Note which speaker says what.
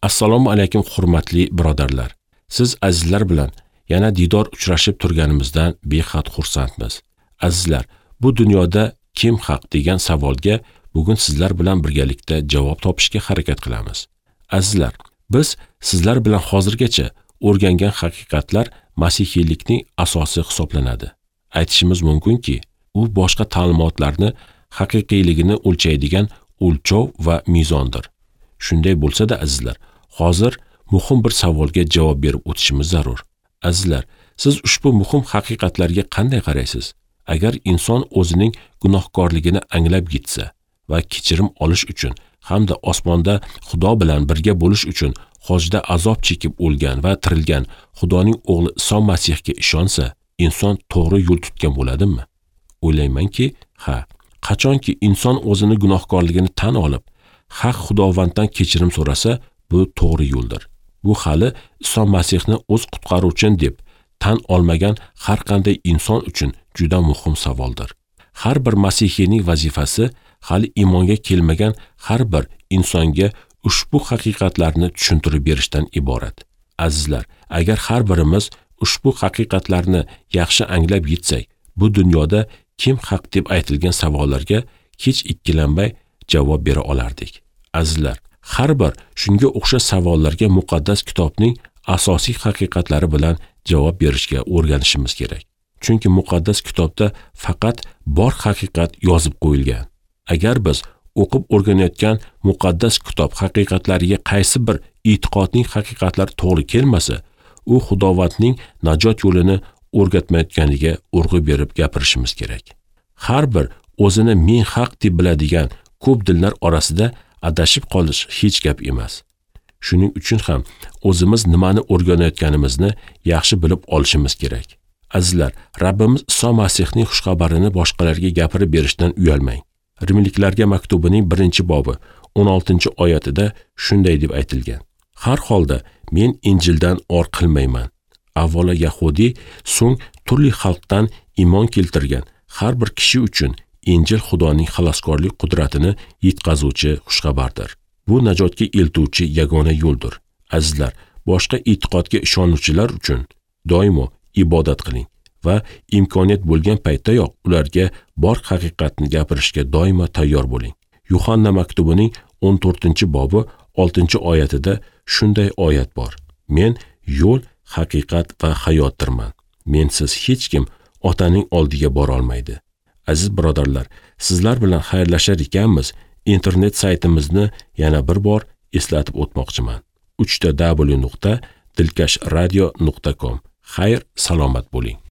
Speaker 1: Assalomu alaykum hurmatli birodarlar. Siz azizlar bilan yana didor uchrashib turganimizdan behad xursandmiz. Azizlar, bu dunyoda kim haq degan savolga bugun sizlar bilan birgalikda javob topishga harakat qilamiz. Azizlar, biz sizlar bilan hozirgacha o'rgangan haqiqatlar masihiylikning asosi hisoblanadi. Aytishimiz mumkinki, u boshqa ta'limotlarni haqiqiyligini o'lchaydigan o'lchov va mezondir. Shunday bo'lsa-da azizlar, hozir muhim bir savolga javob berib o'tishimiz zarur. Azizlar, siz ushbu muhim haqiqatlarga qanday qaraysiz? Agar inson o'zining gunohkorligini anglab yetsa va kechirim olish uchun hamda osmonda Xudo bilan birga bo'lish uchun hojda azob chekib o'lgan va tirilgan Xudoning o'g'li Iso Masihga ishonsa, inson to'g'ri yo'l tutgan bo'ladimi? O'ylaymanki, ha. Qachonki inson o'zini gunohkorligini tan olib, haq Xudovanddan kechirim so'rasa, bu to'g'ri yo'ldir. Bu hali Iso Masihni o'z qutqaruvchim deb tan olmagan har qanday inson uchun juda muhim savoldir. Har bir masihiyning vazifasi hali iymonga kelmagan har bir insonga ushbu haqiqatlarni tushuntirib berishdan iborat. Azizlar, agar har birimiz ushbu haqiqatlarni yaxshi anglab yetsak, bu dunyoda kim haq deb aytilgan savollarga hech ikkilanmay javob bera olardik. Azizlar, har bir shunga o'xshash savollarga muqaddas kitobning asosiy haqiqatlari bilan javob berishga o'rganishimiz kerak. Chunki muqaddas kitobda faqat bor haqiqat yozib qo'yilgan. Agar biz o'qib o'rganayotgan muqaddas kitob haqiqatlariga qaysi bir e'tiqodning haqiqatlari to'g'ri kelmasa, u Xudovandning najot yo'lini o'rgatmayotganiga urg'u berib gapirishimiz kerak. Har bir o'zini men haq deb biladigan ko'p dinlar orasida adashib qolish hech gap emas. Shuning uchun ham o'zimiz nimani o'rganayotganimizni yaxshi bilib olishimiz kerak. Azizlar, Rabbimiz Iso Masihning xushxabarini boshqalarga gapirib berishdan uyalmang. Rimliklarga maktubining 1-bobi 16-oyatida shunday deb aytilgan: Har holda men Injildan or qilmayman. Avvalo Yahudi, so'ng turli xalqdan iymon keltirgan har bir kishi uchun Injil Xudoning xaloskorlik qudratini yetkazuvchi xushxabardir. Bu najotga eltuvchi yagona yo'ldir. Azizlar, boshqa e'tiqodga ishonuvchilar uchun doimo ibodat qiling va imkoniyat bo'lgan paytdayoq ularga bor haqiqatni gapirishga doimo tayyor bo'ling. Yuhanna maktubining 14-bobi 6-oyatida shunday oyat bor: Men yo'l, haqiqat va hayotdirman. Mensiz hech kim Otaning oldiga bora olmaydi. Aziz birodarlar, sizlar bilan xayrlashar ekanmiz, internet saytimizni yana bir bor eslatib o'tmoqchiman. www.dilkashradio.com. Xayr, salomat bo'ling.